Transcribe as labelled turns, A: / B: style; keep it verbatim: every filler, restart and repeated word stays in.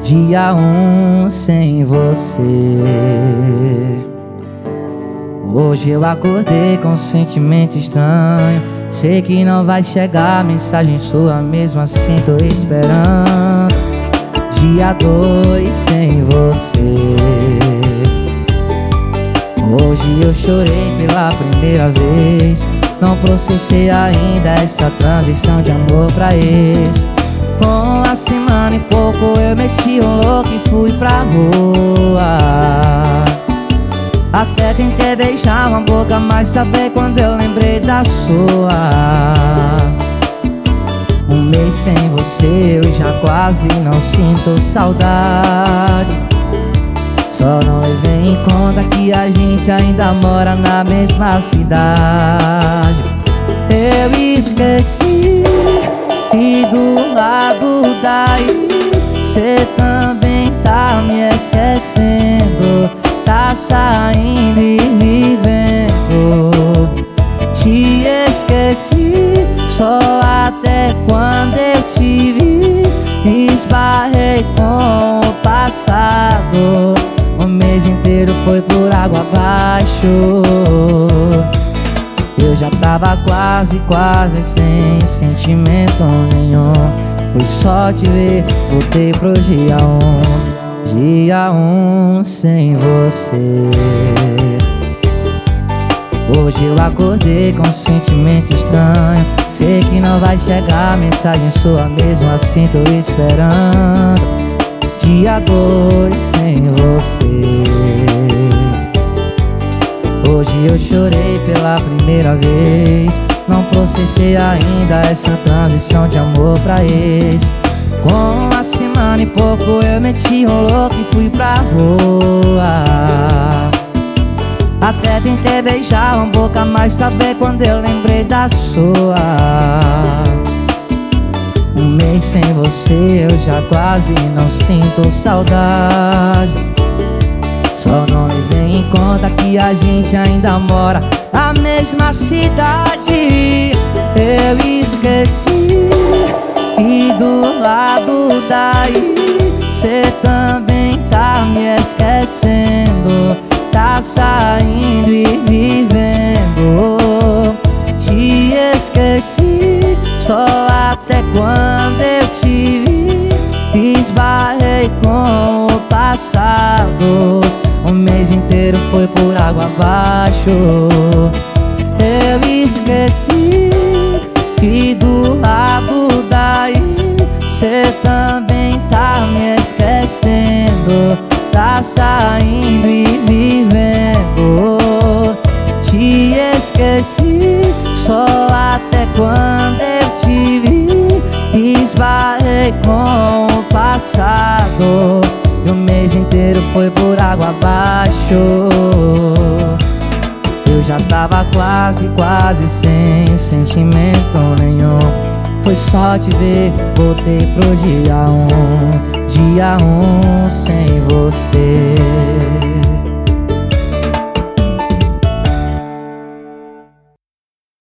A: Dia um sem você. Hoje eu acordei com um sentimento estranho. Sei que não vai chegar mensagem sua, mesmo assim tô esperando. Dia dois sem você. Hoje eu chorei pela primeira vez. Não processei ainda essa transição de amor pra ex. Com a semana e pouco eu meti um louco e fui pra rua. Até tentei beijar uma boca, mas também quando eu lembrei da sua. Um mês sem você eu já quase não sinto saudade. Só não levei em conta que a gente ainda mora na mesma cidade. Eu esqueci que do lado daí cê também tá me esquecendo. Tá saindo e vivendo. Te esqueci só até quando eu te vi. Esbarrei com o passado. O mês inteiro foi por água abaixo. Eu já tava quase, quase sem sentimento nenhum. Foi só te ver, voltei pro dia um. Dia um sem você. Hoje eu acordei com um sentimento estranho. Sei que não vai chegar mensagem sua, mesmo assim tô esperando. Dia dois sem você. Hoje eu chorei pela primeira vez. Não processei ainda essa transição de amor pra ex. Com uma semana e pouco eu meti um louco e fui pra rua. Até tentei beijar uma boca, mas também quando eu lembrei da sua. Um mês sem você eu já quase não sinto saudade. Só não levei em conta que a gente ainda mora na mesma cidade. Eu esqueci que do lado daí cê também tá me esquecendo. Tá saindo e vivendo. Te esqueci só até quando eu te vi. Esbarrei com o passado. O mês inteiro foi por água abaixo. Eu esqueci que do lado daí cê também tá me esquecendo. Tá saindo e vivendo. Te esqueci só até quando eu te vi. Esbarrei com o passado. E o mês inteiro foi por água abaixo. Eu já tava quase, quase sem sentimento nenhum. Foi só te ver, voltei pro dia um. Dia um sem você.